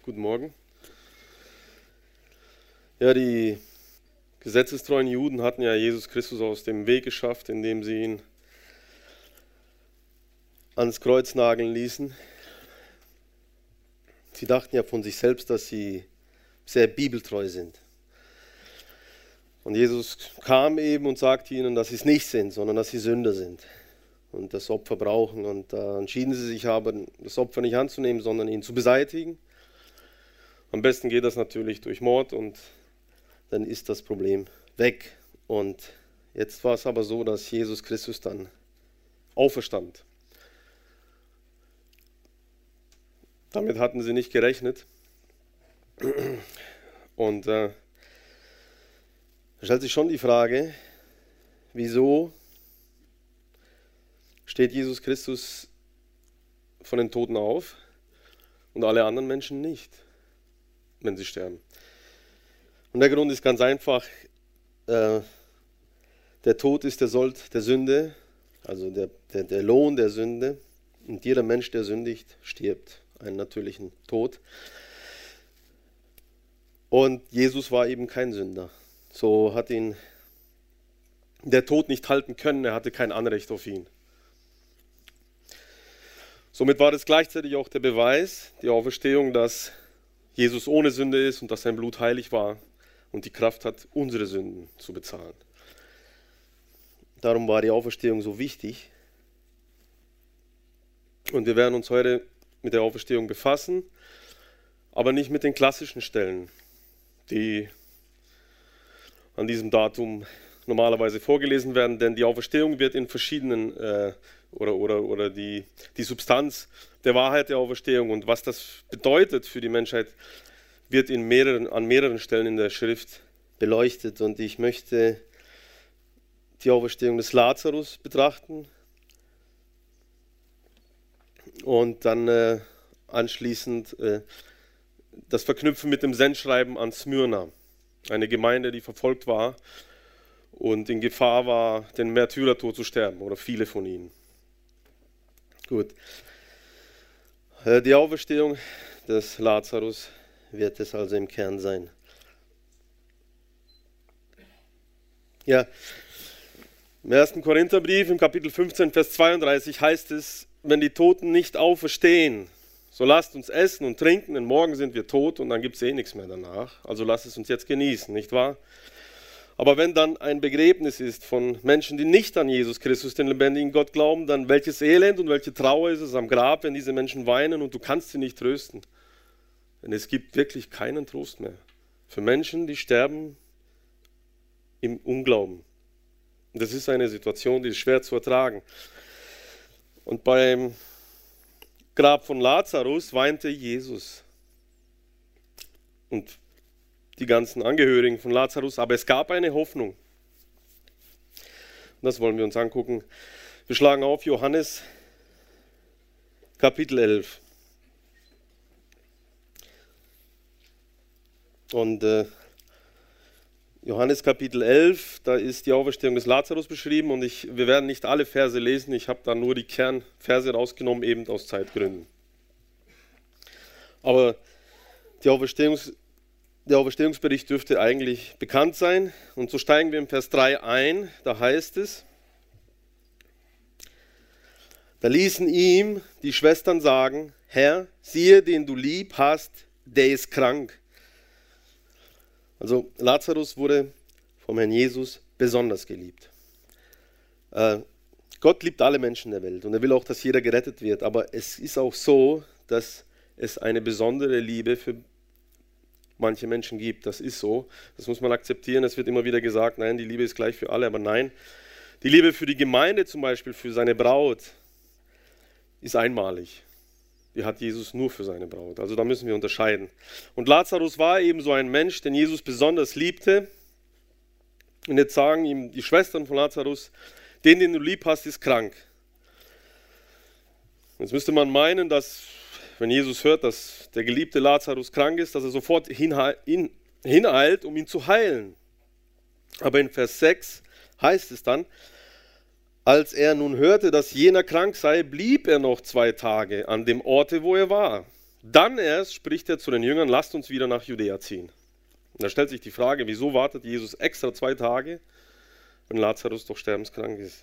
Guten Morgen. Ja, die gesetzestreuen Juden hatten ja Jesus Christus aus dem Weg geschafft, indem sie ihn ans Kreuz nageln ließen. Sie dachten ja von sich selbst, dass sie sehr bibeltreu sind. Und Jesus kam eben und sagte ihnen, dass sie es nicht sind, sondern dass sie Sünder sind und das Opfer brauchen. Und da entschieden sie sich aber, das Opfer nicht anzunehmen, sondern ihn zu beseitigen. Am besten geht das natürlich durch Mord und dann ist das Problem weg. Und jetzt war es aber so, dass Jesus Christus dann auferstand. Damit hatten sie nicht gerechnet. Und da stellt sich schon die Frage, wieso steht Jesus Christus von den Toten auf und alle anderen Menschen nicht, wenn sie sterben? Und der Grund ist ganz einfach, der Tod ist der Sold der Sünde, also der Lohn der Sünde. Und jeder Mensch, der sündigt, stirbt einen natürlichen Tod. Und Jesus war eben kein Sünder. So hat ihn der Tod nicht halten können, er hatte kein Anrecht auf ihn. Somit war das gleichzeitig auch der Beweis, die Auferstehung, dass Jesus ohne Sünde ist und dass sein Blut heilig war und die Kraft hat, unsere Sünden zu bezahlen. Darum war die Auferstehung so wichtig. Und wir werden uns heute mit der Auferstehung befassen, aber nicht mit den klassischen Stellen, die an diesem Datum normalerweise vorgelesen werden, denn die Auferstehung wird in verschiedenen, oder die Substanz der Wahrheit der Auferstehung und was das bedeutet für die Menschheit, wird an mehreren Stellen in der Schrift beleuchtet. Und ich möchte die Auferstehung des Lazarus betrachten und dann anschließend das verknüpfen mit dem Sendschreiben an Smyrna, eine Gemeinde, die verfolgt war und in Gefahr war, den Märtyrertod zu sterben, oder viele von ihnen. Gut. Die Auferstehung des Lazarus wird es also im Kern sein. Ja, im 1. Korintherbrief, im Kapitel 15, Vers 32 heißt es, wenn die Toten nicht auferstehen, so lasst uns essen und trinken, denn morgen sind wir tot und dann gibt es nichts mehr danach. Also lasst es uns jetzt genießen, nicht wahr? Aber wenn dann ein Begräbnis ist von Menschen, die nicht an Jesus Christus, den lebendigen Gott, glauben, dann welches Elend und welche Trauer ist es am Grab, wenn diese Menschen weinen und du kannst sie nicht trösten. Denn es gibt wirklich keinen Trost mehr für Menschen, die sterben im Unglauben. Und das ist eine Situation, die ist schwer zu ertragen. Und beim Grab von Lazarus weinte Jesus und die ganzen Angehörigen von Lazarus, aber es gab eine Hoffnung. Und das wollen wir uns angucken. Wir schlagen auf Johannes Kapitel 11. Und Johannes Kapitel 11, da ist die Auferstehung des Lazarus beschrieben und wir werden nicht alle Verse lesen, ich habe da nur die Kernverse rausgenommen, eben aus Zeitgründen. Aber der Auferstehungsbericht dürfte eigentlich bekannt sein. Und so steigen wir im Vers 3 ein, da heißt es, da ließen ihm die Schwestern sagen, Herr, siehe, den du lieb hast, der ist krank. Also Lazarus wurde vom Herrn Jesus besonders geliebt. Gott liebt alle Menschen der Welt und er will auch, dass jeder gerettet wird. Aber es ist auch so, dass es eine besondere Liebe für manche Menschen gibt. Das ist so. Das muss man akzeptieren. Es wird immer wieder gesagt, nein, die Liebe ist gleich für alle. Aber nein, die Liebe für die Gemeinde zum Beispiel, für seine Braut, ist einmalig. Die hat Jesus nur für seine Braut. Also da müssen wir unterscheiden. Und Lazarus war eben so ein Mensch, den Jesus besonders liebte. Und jetzt sagen ihm die Schwestern von Lazarus, den du lieb hast, ist krank. Jetzt müsste man meinen, dass, wenn Jesus hört, dass der geliebte Lazarus krank ist, dass er sofort hineilt, um ihn zu heilen. Aber in Vers 6 heißt es dann, als er nun hörte, dass jener krank sei, blieb er noch 2 Tage an dem Orte, wo er war. Dann erst spricht er zu den Jüngern, lasst uns wieder nach Judäa ziehen. Und da stellt sich die Frage, wieso wartet Jesus extra 2 Tage, wenn Lazarus doch sterbenskrank ist?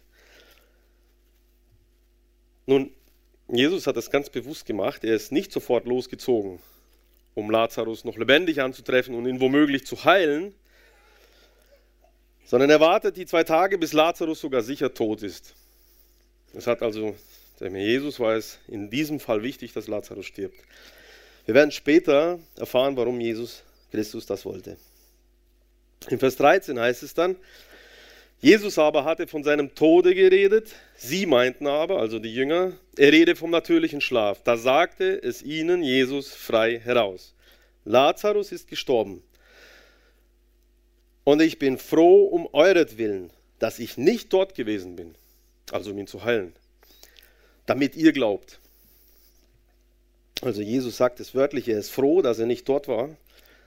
Nun, Jesus hat das ganz bewusst gemacht. Er ist nicht sofort losgezogen, um Lazarus noch lebendig anzutreffen und ihn womöglich zu heilen, sondern er wartet die 2 Tage, bis Lazarus sogar sicher tot ist. Es hat also, dem Herr Jesus war es in diesem Fall wichtig, dass Lazarus stirbt. Wir werden später erfahren, warum Jesus Christus das wollte. In Vers 13 heißt es dann, Jesus aber hatte von seinem Tode geredet, sie meinten aber, also die Jünger, er rede vom natürlichen Schlaf. Da sagte es ihnen Jesus frei heraus. Lazarus ist gestorben. Und ich bin froh um euretwillen, dass ich nicht dort gewesen bin, also um ihn zu heilen, damit ihr glaubt. Also Jesus sagt es wörtlich, er ist froh, dass er nicht dort war.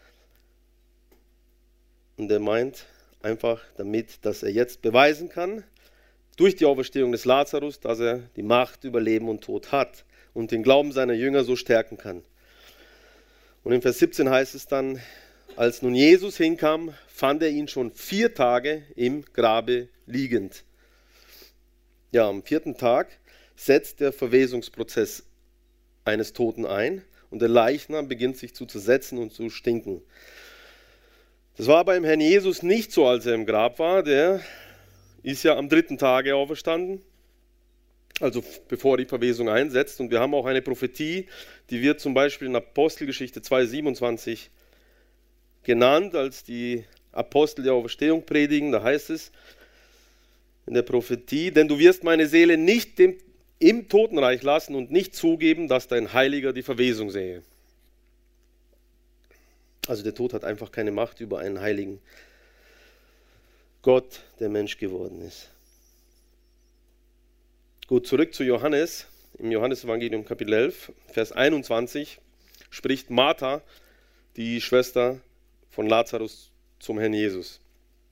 Und er meint einfach damit, dass er jetzt beweisen kann, durch die Auferstehung des Lazarus, dass er die Macht über Leben und Tod hat und den Glauben seiner Jünger so stärken kann. Und in Vers 17 heißt es dann, als nun Jesus hinkam, fand er ihn schon 4 Tage im Grabe liegend. Ja, am 4. Tag setzt der Verwesungsprozess eines Toten ein und der Leichnam beginnt sich zu zersetzen und zu stinken. Das war beim Herrn Jesus nicht so, als er im Grab war. Der ist ja am 3. Tage auferstanden, also bevor die Verwesung einsetzt. Und wir haben auch eine Prophetie, die wird zum Beispiel in Apostelgeschichte 2,27 genannt, als die Apostel der Auferstehung predigen. Da heißt es in der Prophetie, denn du wirst meine Seele nicht im Totenreich lassen und nicht zugeben, dass dein Heiliger die Verwesung sähe. Also der Tod hat einfach keine Macht über einen heiligen Gott, der Mensch geworden ist. Gut, zurück zu Johannes. Im Johannesevangelium Kapitel 11, Vers 21 spricht Martha, die Schwester von Lazarus, zum Herrn Jesus.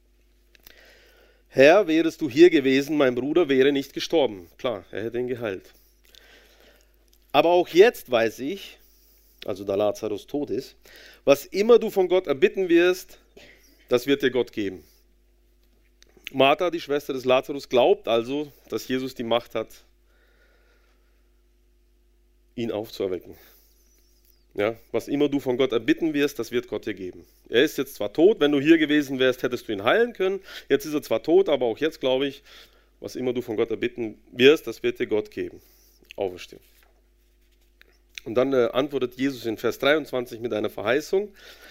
Herr, wärest du hier gewesen, mein Bruder wäre nicht gestorben. Klar, er hätte ihn geheilt. Aber auch jetzt weiß ich, also da Lazarus tot ist, was immer du von Gott erbitten wirst, das wird dir Gott geben. Martha, die Schwester des Lazarus, glaubt also, dass Jesus die Macht hat, ihn aufzuerwecken. Ja, was immer du von Gott erbitten wirst, das wird Gott dir geben. Er ist jetzt zwar tot, wenn du hier gewesen wärst, hättest du ihn heilen können. Jetzt ist er zwar tot, aber auch jetzt glaube ich, was immer du von Gott erbitten wirst, das wird dir Gott geben. Auferstehen. Und dann antwortet Jesus in Vers 23 mit einer Verheißung.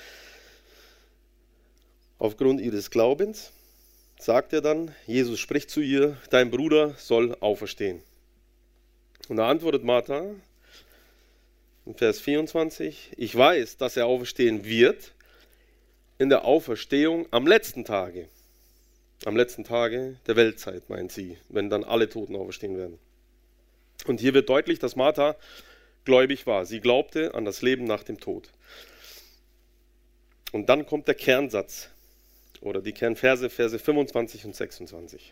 Aufgrund ihres Glaubens sagt er dann, Jesus spricht zu ihr, dein Bruder soll auferstehen. Und da antwortet Martha in Vers 24, ich weiß, dass er auferstehen wird in der Auferstehung am letzten Tage. Am letzten Tage der Weltzeit, meint sie, wenn dann alle Toten auferstehen werden. Und hier wird deutlich, dass Martha gläubig war. Sie glaubte an das Leben nach dem Tod. Und dann kommt der Kernsatz oder die Kernverse, Verse 25 und 26.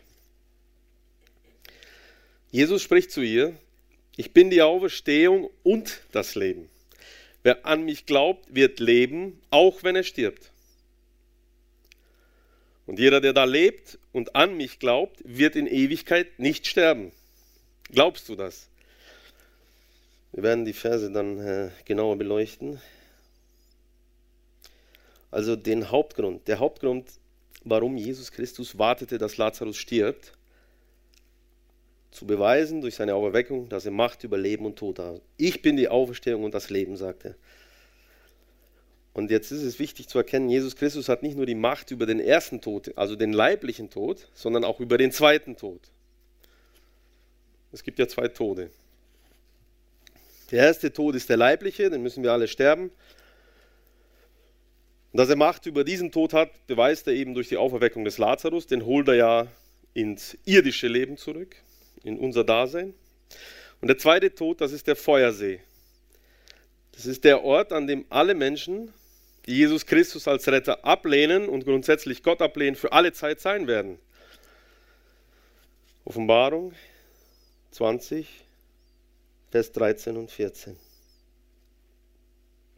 Jesus spricht zu ihr, ich bin die Auferstehung und das Leben. Wer an mich glaubt, wird leben, auch wenn er stirbt. Und jeder, der da lebt und an mich glaubt, wird in Ewigkeit nicht sterben. Glaubst du das? Wir werden die Verse dann genauer beleuchten. Also der Hauptgrund, warum Jesus Christus wartete, dass Lazarus stirbt, zu beweisen durch seine Auferweckung, dass er Macht über Leben und Tod hat. Ich bin die Auferstehung und das Leben, sagt er. Und jetzt ist es wichtig zu erkennen, Jesus Christus hat nicht nur die Macht über den ersten Tod, also den leiblichen Tod, sondern auch über den zweiten Tod. Es gibt ja 2 Tode. Der erste Tod ist der leibliche, den müssen wir alle sterben. Und dass er Macht über diesen Tod hat, beweist er eben durch die Auferweckung des Lazarus. Den holt er ja ins irdische Leben zurück, in unser Dasein. Und der zweite Tod, das ist der Feuersee. Das ist der Ort, an dem alle Menschen, die Jesus Christus als Retter ablehnen und grundsätzlich Gott ablehnen, für alle Zeit sein werden. Offenbarung 20, Vers 13 und 14.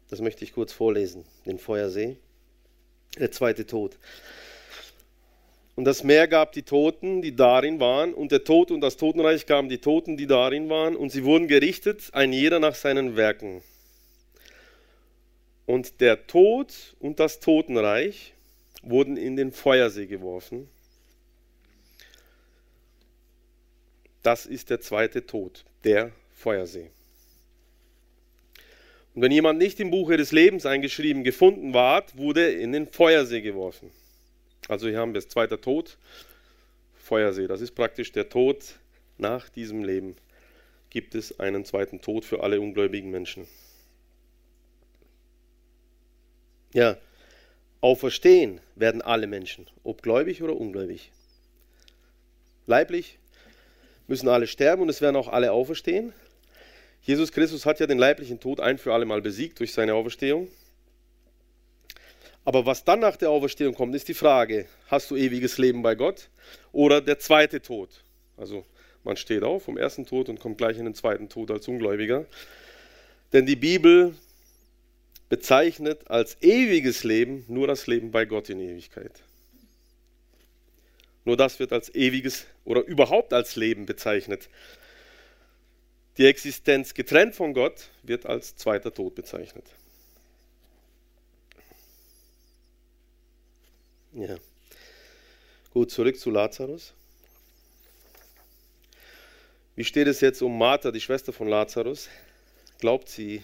Das möchte ich kurz vorlesen, den Feuersee, der zweite Tod. Und das Meer gab die Toten, die darin waren, und der Tod und das Totenreich gaben die Toten, die darin waren, und sie wurden gerichtet, ein jeder nach seinen Werken. Und der Tod und das Totenreich wurden in den Feuersee geworfen. Das ist der zweite Tod, der Feuersee. Und wenn jemand nicht im Buche des Lebens eingeschrieben gefunden ward, wurde er in den Feuersee geworfen. Also hier haben wir das zweite Tod, Feuersee. Das ist praktisch der Tod nach diesem Leben. Gibt es einen zweiten Tod für alle ungläubigen Menschen. Ja, auferstehen werden alle Menschen, ob gläubig oder ungläubig. Leiblich müssen alle sterben und es werden auch alle auferstehen. Jesus Christus hat ja den leiblichen Tod ein für alle Mal besiegt durch seine Auferstehung. Aber was dann nach der Auferstehung kommt, ist die Frage, hast du ewiges Leben bei Gott oder der zweite Tod? Also man steht auf vom ersten Tod und kommt gleich in den zweiten Tod als Ungläubiger. Denn die Bibel bezeichnet als ewiges Leben nur das Leben bei Gott in Ewigkeit. Nur das wird als ewiges oder überhaupt als Leben bezeichnet. Die Existenz getrennt von Gott wird als zweiter Tod bezeichnet. Ja. Gut, zurück zu Lazarus. Wie steht es jetzt um Martha, die Schwester von Lazarus? Glaubt sie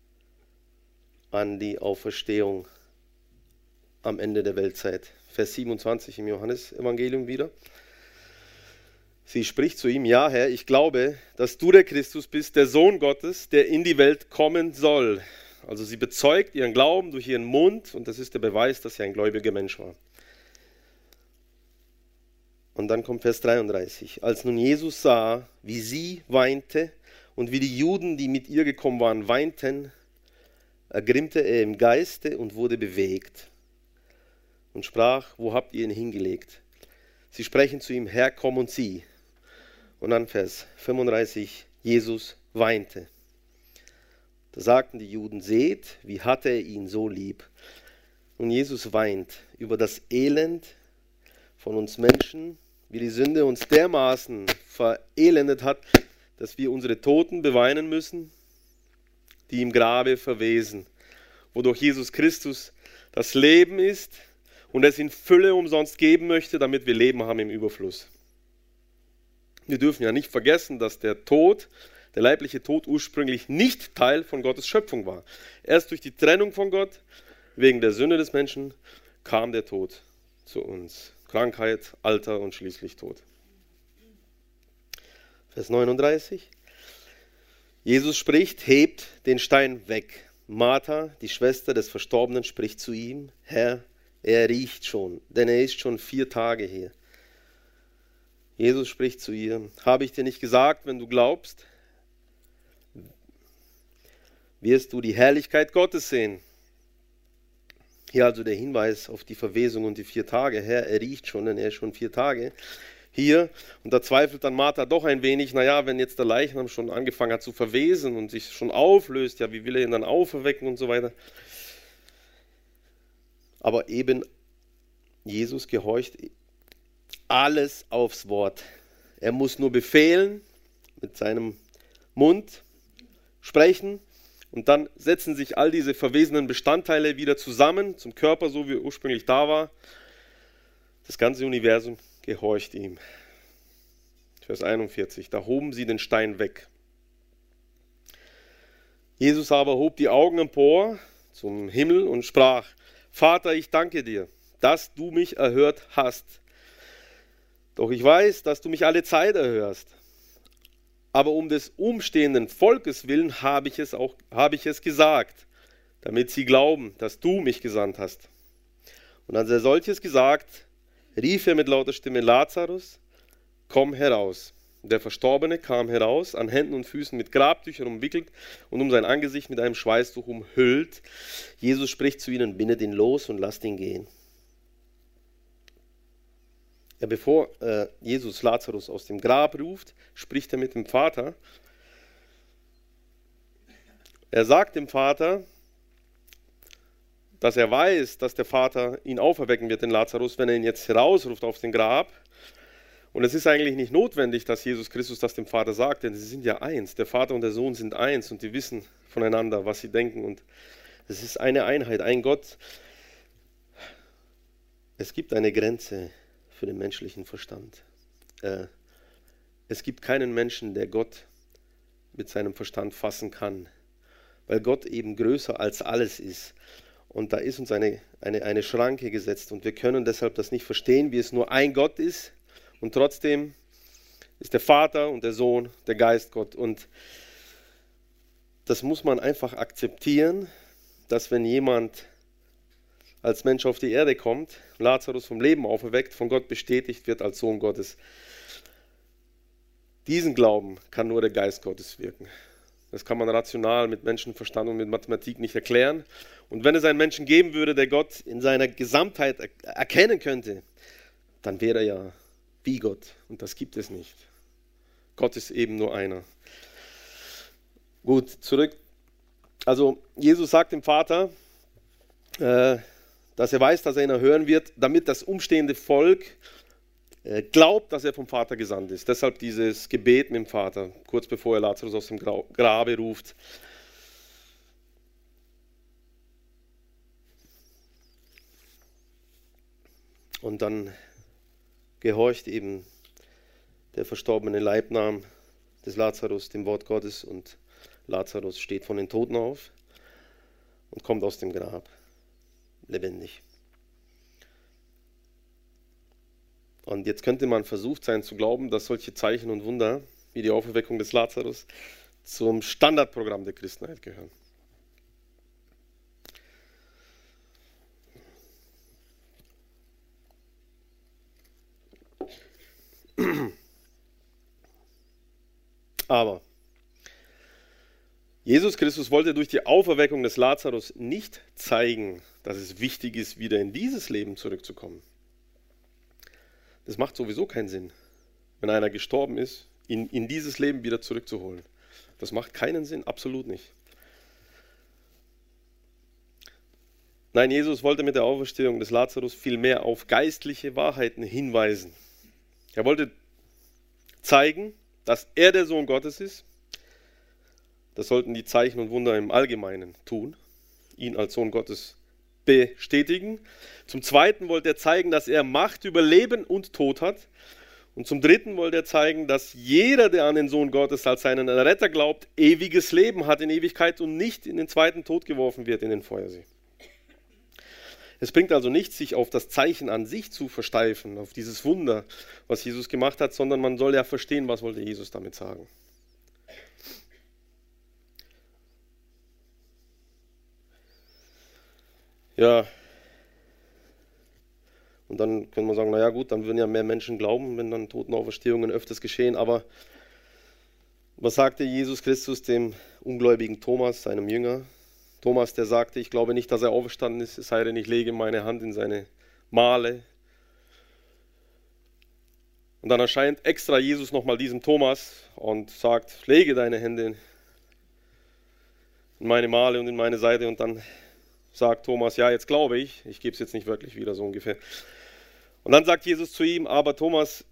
an die Auferstehung am Ende der Weltzeit? Vers 27 im Johannesevangelium wieder. Sie spricht zu ihm: Ja, Herr, ich glaube, dass du der Christus bist, der Sohn Gottes, der in die Welt kommen soll. Also sie bezeugt ihren Glauben durch ihren Mund und das ist der Beweis, dass sie ein gläubiger Mensch war. Und dann kommt Vers 33. Als nun Jesus sah, wie sie weinte und wie die Juden, die mit ihr gekommen waren, weinten, ergrimmte er im Geiste und wurde bewegt und sprach: Wo habt ihr ihn hingelegt? Sie sprechen zu ihm: Herr, komm und sieh. Und dann Vers 35, Jesus weinte. Da sagten die Juden: Seht, wie hatte er ihn so lieb. Und Jesus weint über das Elend von uns Menschen, wie die Sünde uns dermaßen verelendet hat, dass wir unsere Toten beweinen müssen, die im Grabe verwesen, wodurch Jesus Christus das Leben ist und es in Fülle umsonst geben möchte, damit wir Leben haben im Überfluss. Wir dürfen ja nicht vergessen, dass der Tod, der leibliche Tod, ursprünglich nicht Teil von Gottes Schöpfung war. Erst durch die Trennung von Gott, wegen der Sünde des Menschen, kam der Tod zu uns. Krankheit, Alter und schließlich Tod. Vers 39. Jesus spricht: Hebt den Stein weg. Martha, die Schwester des Verstorbenen, spricht zu ihm: Herr, er riecht schon, denn er ist schon 4 Tage hier. Jesus spricht zu ihr: Habe ich dir nicht gesagt, wenn du glaubst, wirst du die Herrlichkeit Gottes sehen. Hier also der Hinweis auf die Verwesung und die 4 Tage. Herr, er riecht schon, denn er ist schon 4 Tage hier. Und da zweifelt dann Martha doch ein wenig, naja, wenn jetzt der Leichnam schon angefangen hat zu verwesen und sich schon auflöst, ja, wie will er ihn dann auferwecken und so weiter. Aber eben Jesus gehorcht alles aufs Wort. Er muss nur befehlen, mit seinem Mund sprechen. Und dann setzen sich all diese verwesenen Bestandteile wieder zusammen zum Körper, so wie er ursprünglich da war. Das ganze Universum gehorcht ihm. Vers 41, da hoben sie den Stein weg. Jesus aber hob die Augen empor zum Himmel und sprach: Vater, ich danke dir, dass du mich erhört hast. Doch ich weiß, dass du mich alle Zeit erhörst. Aber um des umstehenden Volkes willen habe ich es gesagt, damit sie glauben, dass du mich gesandt hast. Und als er solches gesagt, rief er mit lauter Stimme: Lazarus, komm heraus. Und der Verstorbene kam heraus, an Händen und Füßen mit Grabtüchern umwickelt und um sein Angesicht mit einem Schweißtuch umhüllt. Jesus spricht zu ihnen: Bindet ihn los und lasst ihn gehen. Ja, bevor Jesus Lazarus aus dem Grab ruft, spricht er mit dem Vater. Er sagt dem Vater: dass er weiß, dass der Vater ihn auferwecken wird, den Lazarus, wenn er ihn jetzt herausruft auf den Grab. Und es ist eigentlich nicht notwendig, dass Jesus Christus das dem Vater sagt, denn sie sind ja eins. Der Vater und der Sohn sind eins und die wissen voneinander, was sie denken. Und es ist eine Einheit, ein Gott. Es gibt eine Grenze für den menschlichen Verstand. Es gibt keinen Menschen, der Gott mit seinem Verstand fassen kann, weil Gott eben größer als alles ist. Und da ist uns eine Schranke gesetzt und wir können deshalb das nicht verstehen, wie es nur ein Gott ist. Und trotzdem ist der Vater und der Sohn, der Geist Gott. Und das muss man einfach akzeptieren, dass wenn jemand als Mensch auf die Erde kommt, Lazarus vom Leben auferweckt, von Gott bestätigt wird als Sohn Gottes, diesen Glauben kann nur der Geist Gottes wirken. Das kann man rational mit Menschenverstand und mit Mathematik nicht erklären. Und wenn es einen Menschen geben würde, der Gott in seiner Gesamtheit erkennen könnte, dann wäre er ja wie Gott. Und das gibt es nicht. Gott ist eben nur einer. Gut, zurück. Also Jesus sagt dem Vater, dass er weiß, dass er ihn erhören wird, damit das umstehende Volk glaubt, dass er vom Vater gesandt ist. Deshalb dieses Gebet mit dem Vater, kurz bevor er Lazarus aus dem Grabe ruft. Und dann gehorcht eben der verstorbene Leibnam des Lazarus dem Wort Gottes und Lazarus steht von den Toten auf und kommt aus dem Grab lebendig. Und jetzt könnte man versucht sein zu glauben, dass solche Zeichen und Wunder wie die Auferweckung des Lazarus zum Standardprogramm der Christenheit gehören. Aber Jesus Christus wollte durch die Auferweckung des Lazarus nicht zeigen, dass es wichtig ist, wieder in dieses Leben zurückzukommen. Das macht sowieso keinen Sinn, wenn einer gestorben ist, ihn in dieses Leben wieder zurückzuholen. Das macht keinen Sinn, absolut nicht. Nein, Jesus wollte mit der Auferstehung des Lazarus vielmehr auf geistliche Wahrheiten hinweisen. Er wollte zeigen, dass er der Sohn Gottes ist. Das sollten die Zeichen und Wunder im Allgemeinen tun, ihn als Sohn Gottes bestätigen. Zum Zweiten wollte er zeigen, dass er Macht über Leben und Tod hat. Und zum Dritten wollte er zeigen, dass jeder, der an den Sohn Gottes als seinen Retter glaubt, ewiges Leben hat in Ewigkeit und nicht in den zweiten Tod geworfen wird, in den Feuersee. Es bringt also nichts, sich auf das Zeichen an sich zu versteifen, auf dieses Wunder, was Jesus gemacht hat, sondern man soll ja verstehen, was wollte Jesus damit sagen. Ja, und dann können wir sagen, naja gut, dann würden ja mehr Menschen glauben, wenn dann Totenauferstehungen öfters geschehen. Aber was sagte Jesus Christus dem ungläubigen Thomas, seinem Jünger? Thomas, der sagte, ich glaube nicht, dass er auferstanden ist, es sei denn, ich lege meine Hand in seine Male. Und dann erscheint extra Jesus nochmal diesem Thomas und sagt, lege deine Hände in meine Male und in meine Seite. Und dann sagt Thomas, ja, jetzt glaube ich gebe es jetzt nicht wirklich wieder, so ungefähr. Und dann sagt Jesus zu ihm, aber Thomas,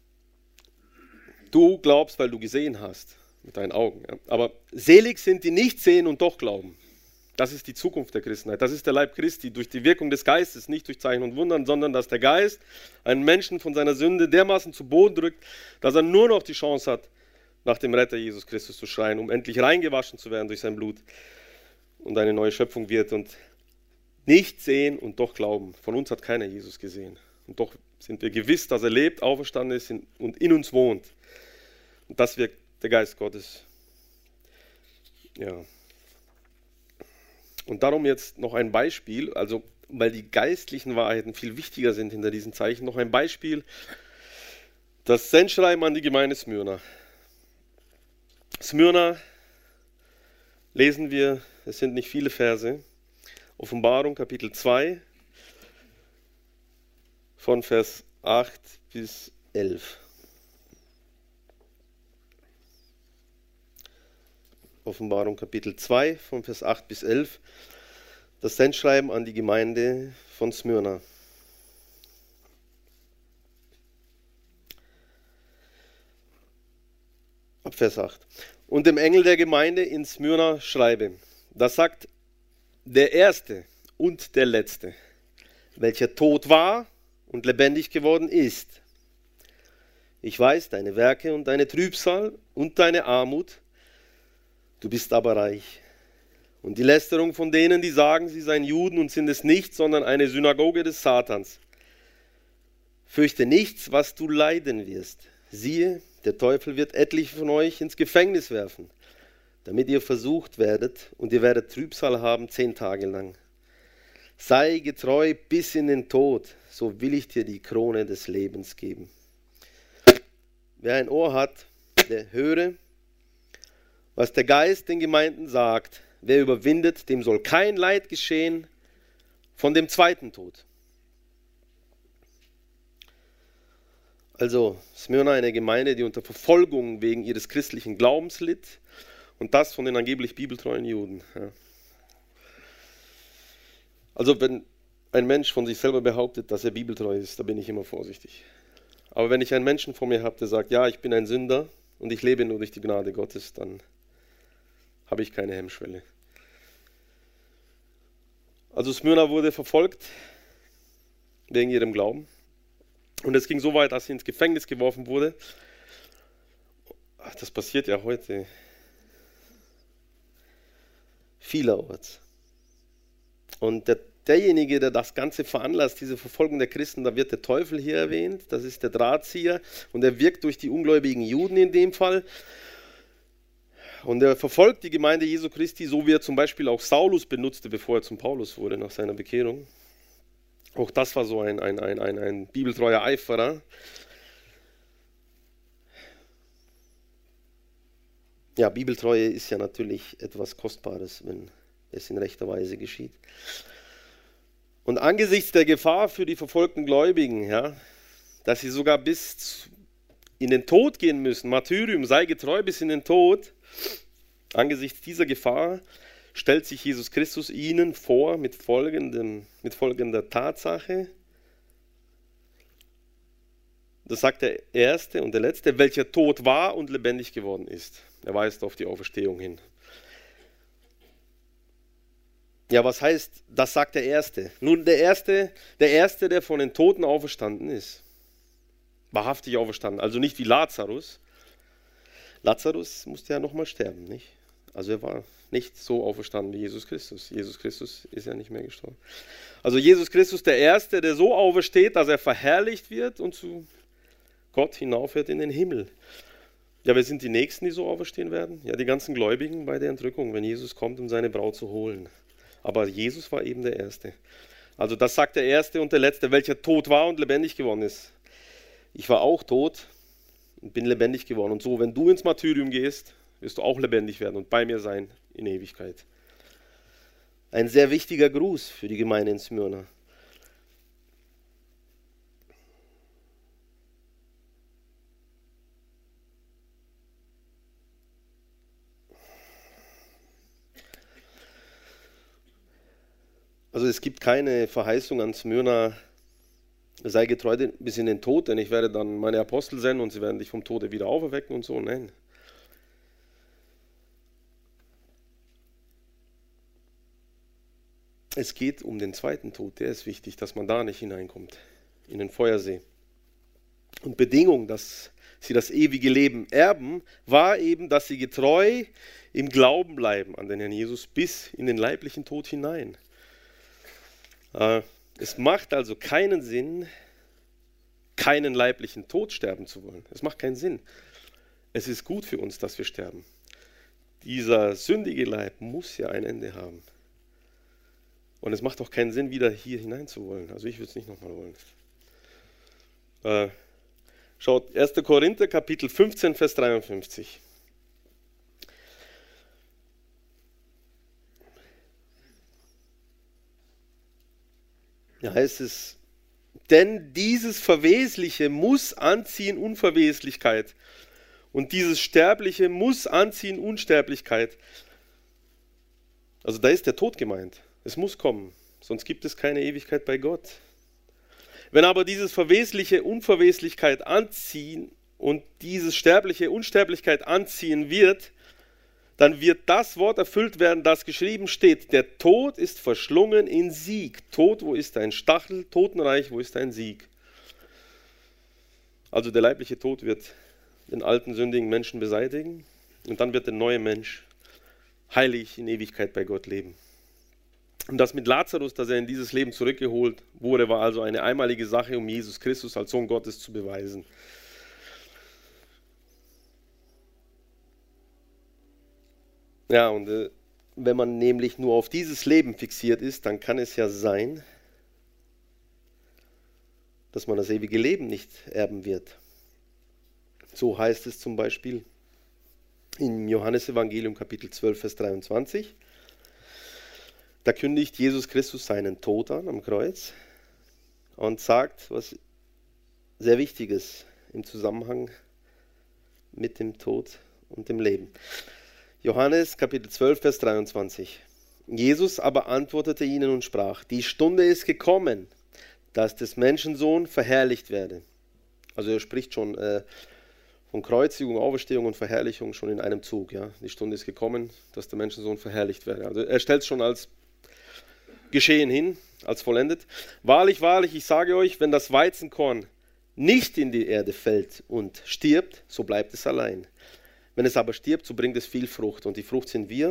du glaubst, weil du gesehen hast, mit deinen Augen. Ja. Aber selig sind die nicht sehen und doch glauben. Das ist die Zukunft der Christenheit. Das ist der Leib Christi, durch die Wirkung des Geistes, nicht durch Zeichen und Wundern, sondern dass der Geist einen Menschen von seiner Sünde dermaßen zu Boden drückt, dass er nur noch die Chance hat, nach dem Retter Jesus Christus zu schreien, um endlich reingewaschen zu werden durch sein Blut und eine neue Schöpfung wird. Und nicht sehen und doch glauben. Von uns hat keiner Jesus gesehen. Und doch sind wir gewiss, dass er lebt, auferstanden ist und in uns wohnt. Und das wirkt der Geist Gottes. Ja. Und darum jetzt noch ein Beispiel, also weil die geistlichen Wahrheiten viel wichtiger sind hinter diesen Zeichen, noch ein Beispiel. Das Sendschreiben an die Gemeinde Smyrna. Smyrna lesen wir, es sind nicht viele Verse, Offenbarung Kapitel 2 von Vers 8 bis 11. Offenbarung Kapitel 2 von Vers 8 bis 11. Das Sendschreiben an die Gemeinde von Smyrna. Ab Vers 8. Und dem Engel der Gemeinde in Smyrna schreibe. Das sagt der Erste und der Letzte, welcher tot war und lebendig geworden ist. Ich weiß deine Werke und deine Trübsal und deine Armut. Du bist aber reich. Und die Lästerung von denen, die sagen, sie seien Juden und sind es nicht, sondern eine Synagoge des Satans. Fürchte nichts, was du leiden wirst. Siehe, der Teufel wird etliche von euch ins Gefängnis werfen, damit ihr versucht werdet, und ihr werdet Trübsal haben 10 Tage lang. Sei getreu bis in den Tod, so will ich dir die Krone des Lebens geben. Wer ein Ohr hat, der höre, was der Geist den Gemeinden sagt. Wer überwindet, dem soll kein Leid geschehen von dem zweiten Tod. Also Smyrna, eine Gemeinde, die unter Verfolgung wegen ihres christlichen Glaubens litt, und das von den angeblich bibeltreuen Juden. Ja. Also wenn ein Mensch von sich selber behauptet, dass er bibeltreu ist, da bin ich immer vorsichtig. Aber wenn ich einen Menschen vor mir habe, der sagt, ja, ich bin ein Sünder und ich lebe nur durch die Gnade Gottes, dann habe ich keine Hemmschwelle. Also Smyrna wurde verfolgt wegen ihrem Glauben. Und es ging so weit, dass sie ins Gefängnis geworfen wurde. Das passiert ja heute vielerorts. Und derjenige, der das Ganze veranlasst, diese Verfolgung der Christen, da wird der Teufel hier erwähnt, das ist der Drahtzieher, und er wirkt durch die ungläubigen Juden in dem Fall. Und er verfolgt die Gemeinde Jesu Christi, so wie er zum Beispiel auch Saulus benutzte, bevor er zum Paulus wurde, nach seiner Bekehrung. Auch das war so ein bibeltreuer Eiferer. Ja, Bibeltreue ist ja natürlich etwas Kostbares, wenn es in rechter Weise geschieht. Und angesichts der Gefahr für die verfolgten Gläubigen, ja, dass sie sogar bis in den Tod gehen müssen, Martyrium, sei getreu bis in den Tod, angesichts dieser Gefahr stellt sich Jesus Christus ihnen vor mit folgender Tatsache. Das sagt der Erste und der Letzte, welcher tot war und lebendig geworden ist. Er weist auf die Auferstehung hin. Ja, was heißt, das sagt der Erste? Nun, der Erste, der von den Toten auferstanden ist. Wahrhaftig auferstanden, also nicht wie Lazarus. Lazarus musste ja nochmal sterben, nicht? Also er war nicht so auferstanden wie Jesus Christus. Jesus Christus ist ja nicht mehr gestorben. Also Jesus Christus, der Erste, der so aufersteht, dass er verherrlicht wird und zu Gott hinaufhört in den Himmel. Ja, wer sind die Nächsten, die so auferstehen werden? Ja, die ganzen Gläubigen bei der Entrückung, wenn Jesus kommt, um seine Braut zu holen. Aber Jesus war eben der Erste. Also das sagt der Erste und der Letzte, welcher tot war und lebendig geworden ist. Ich war auch tot und bin lebendig geworden. Und so, wenn du ins Martyrium gehst, wirst du auch lebendig werden und bei mir sein in Ewigkeit. Ein sehr wichtiger Gruß für die Gemeinde in Smyrna. Also es gibt keine Verheißung an Smyrna, sei getreu bis in den Tod, denn ich werde dann meine Apostel senden und sie werden dich vom Tode wieder auferwecken und so. Nein. Es geht um den zweiten Tod, der ist wichtig, dass man da nicht hineinkommt, in den Feuersee. Und Bedingung, dass sie das ewige Leben erben, war eben, dass sie getreu im Glauben bleiben an den Herrn Jesus bis in den leiblichen Tod hinein. Es macht also keinen Sinn, keinen leiblichen Tod sterben zu wollen. Es macht keinen Sinn. Es ist gut für uns, dass wir sterben. Dieser sündige Leib muss ja ein Ende haben. Und es macht auch keinen Sinn, wieder hier hinein zu wollen. Also ich würde es nicht nochmal wollen. Schaut, 1. Korinther, Kapitel 15, Vers 53. Da heißt es, denn dieses Verwesliche muss anziehen Unverweslichkeit und dieses Sterbliche muss anziehen Unsterblichkeit. Also da ist der Tod gemeint. Es muss kommen, sonst gibt es keine Ewigkeit bei Gott. Wenn aber dieses Verwesliche Unverweslichkeit anziehen und dieses Sterbliche Unsterblichkeit anziehen wird, dann wird das Wort erfüllt werden, das geschrieben steht. Der Tod ist verschlungen in Sieg. Tod, wo ist dein Stachel? Totenreich, wo ist dein Sieg? Also der leibliche Tod wird den alten, sündigen Menschen beseitigen und dann wird der neue Mensch heilig in Ewigkeit bei Gott leben. Und das mit Lazarus, dass er in dieses Leben zurückgeholt wurde, war also eine einmalige Sache, um Jesus Christus als Sohn Gottes zu beweisen. Ja, und wenn man nämlich nur auf dieses Leben fixiert ist, dann kann es ja sein, dass man das ewige Leben nicht erben wird. So heißt es zum Beispiel im Johannesevangelium Kapitel 12, Vers 23. Da kündigt Jesus Christus seinen Tod an am Kreuz und sagt, was sehr Wichtiges im Zusammenhang mit dem Tod und dem Leben. Johannes Kapitel 12, Vers 23. Jesus aber antwortete ihnen und sprach, die Stunde ist gekommen, dass des Menschensohn verherrlicht werde. Also er spricht schon von Kreuzigung, Auferstehung und Verherrlichung schon in einem Zug. Ja? Die Stunde ist gekommen, dass der Menschensohn verherrlicht werde. Also er stellt es schon als geschehen hin, als vollendet. Wahrlich, wahrlich, ich sage euch, wenn das Weizenkorn nicht in die Erde fällt und stirbt, so bleibt es allein. Wenn es aber stirbt, so bringt es viel Frucht. Und die Frucht sind wir,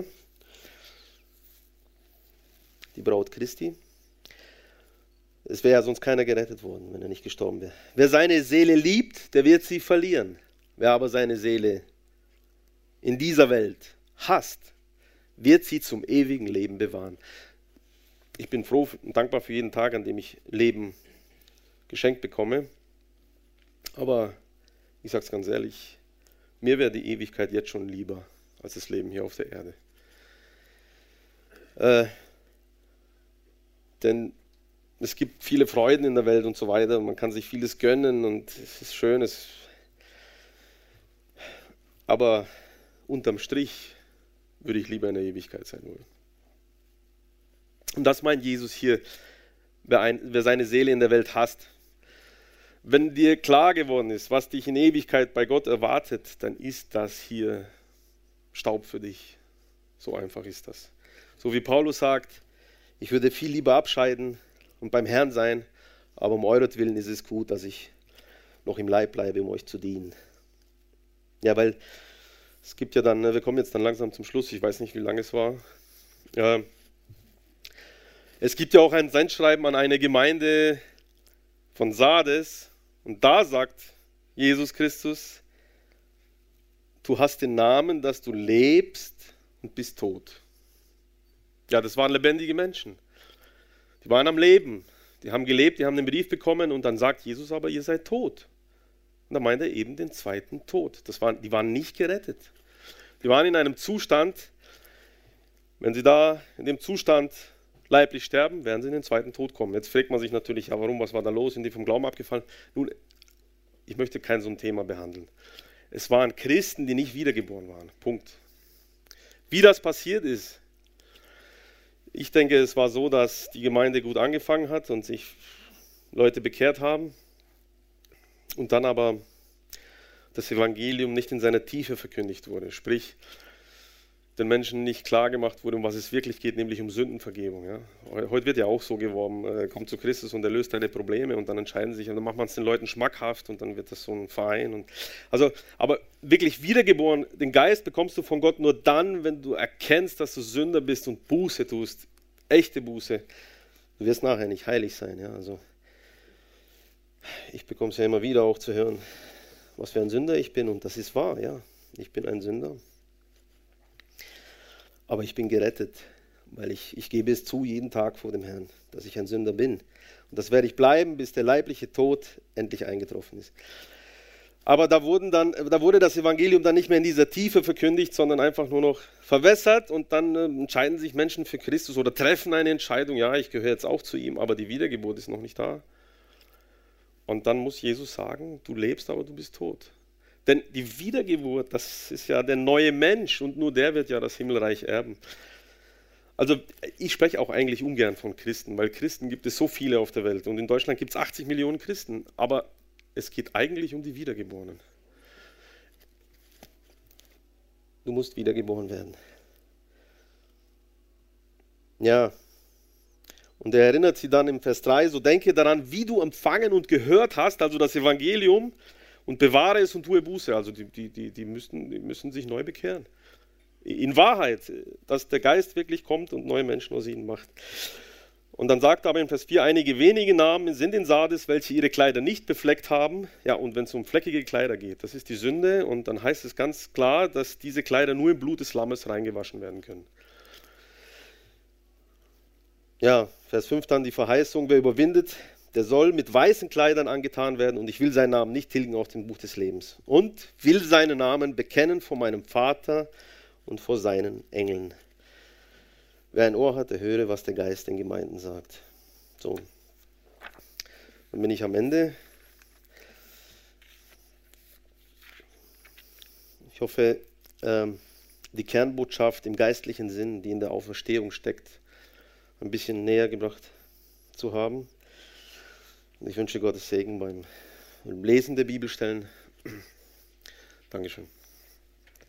die Braut Christi. Es wäre ja sonst keiner gerettet worden, wenn er nicht gestorben wäre. Wer seine Seele liebt, der wird sie verlieren. Wer aber seine Seele in dieser Welt hasst, wird sie zum ewigen Leben bewahren. Ich bin froh und dankbar für jeden Tag, an dem ich Leben geschenkt bekomme. Aber ich sage es ganz ehrlich, mir wäre die Ewigkeit jetzt schon lieber als das Leben hier auf der Erde. Denn es gibt viele Freuden in der Welt und so weiter. Und man kann sich vieles gönnen und es ist schön. Aber unterm Strich würde ich lieber in der Ewigkeit sein wollen. Und das meint Jesus hier, wer seine Seele in der Welt hasst. Wenn dir klar geworden ist, was dich in Ewigkeit bei Gott erwartet, dann ist das hier Staub für dich. So einfach ist das. So wie Paulus sagt, ich würde viel lieber abscheiden und beim Herrn sein, aber um euretwillen ist es gut, dass ich noch im Leib bleibe, um euch zu dienen. Ja, weil es gibt ja dann, wir kommen jetzt dann langsam zum Schluss, ich weiß nicht, wie lange es war. Es gibt ja auch ein Sendschreiben an eine Gemeinde von Sardes und da sagt Jesus Christus, du hast den Namen, dass du lebst und bist tot. Ja, das waren lebendige Menschen. Die waren am Leben, die haben gelebt, die haben den Brief bekommen und dann sagt Jesus aber, ihr seid tot. Und da meint er eben den zweiten Tod. Die waren nicht gerettet. Die waren in einem Zustand, wenn sie da in dem Zustand leiblich sterben, werden sie in den zweiten Tod kommen. Jetzt fragt man sich natürlich, ja warum, was war da los, sind die vom Glauben abgefallen? Nun, ich möchte kein so ein Thema behandeln. Es waren Christen, die nicht wiedergeboren waren. Punkt. Wie das passiert ist, ich denke, es war so, dass die Gemeinde gut angefangen hat und sich Leute bekehrt haben und dann aber das Evangelium nicht in seiner Tiefe verkündigt wurde. Sprich, den Menschen nicht klar gemacht wurde, um was es wirklich geht, nämlich um Sündenvergebung. Ja. Heute wird ja auch so geworben, komm zu Christus und er löst deine Probleme und dann entscheiden sich und dann macht man es den Leuten schmackhaft und dann wird das so ein Verein. Aber wirklich wiedergeboren, den Geist bekommst du von Gott nur dann, wenn du erkennst, dass du Sünder bist und Buße tust, echte Buße. Du wirst nachher nicht heilig sein. Ja. Also, ich bekomme es ja immer wieder auch zu hören, was für ein Sünder ich bin und das ist wahr, ja, ich bin ein Sünder. Aber ich bin gerettet, weil ich gebe es zu jeden Tag vor dem Herrn, dass ich ein Sünder bin. Und das werde ich bleiben, bis der leibliche Tod endlich eingetroffen ist. Aber da wurde das Evangelium dann nicht mehr in dieser Tiefe verkündigt, sondern einfach nur noch verwässert und dann entscheiden sich Menschen für Christus oder treffen eine Entscheidung, ja, ich gehöre jetzt auch zu ihm, aber die Wiedergeburt ist noch nicht da. Und dann muss Jesus sagen, du lebst, aber du bist tot. Denn die Wiedergeburt, das ist ja der neue Mensch und nur der wird ja das Himmelreich erben. Also ich spreche auch eigentlich ungern von Christen, weil Christen gibt es so viele auf der Welt und in Deutschland gibt es 80 Millionen Christen, aber es geht eigentlich um die Wiedergeborenen. Du musst wiedergeboren werden. Ja, und er erinnert sie dann im Vers 3, so denke daran, wie du empfangen und gehört hast, also das Evangelium, und bewahre es und tue Buße. Also die müssen sich neu bekehren. In Wahrheit, dass der Geist wirklich kommt und neue Menschen aus ihnen macht. Und dann sagt er aber in Vers 4, einige wenige Namen sind in Sardes, welche ihre Kleider nicht befleckt haben. Ja, und wenn es um fleckige Kleider geht, das ist die Sünde. Und dann heißt es ganz klar, dass diese Kleider nur im Blut des Lammes reingewaschen werden können. Ja, Vers 5 dann die Verheißung, wer überwindet, der soll mit weißen Kleidern angetan werden und ich will seinen Namen nicht tilgen aus dem Buch des Lebens. Und will seinen Namen bekennen vor meinem Vater und vor seinen Engeln. Wer ein Ohr hat, der höre, was der Geist den Gemeinden sagt. So, dann bin ich am Ende. Ich hoffe, die Kernbotschaft im geistlichen Sinn, die in der Auferstehung steckt, ein bisschen näher gebracht zu haben. Und ich wünsche Gottes Segen beim Lesen der Bibelstellen. Dankeschön.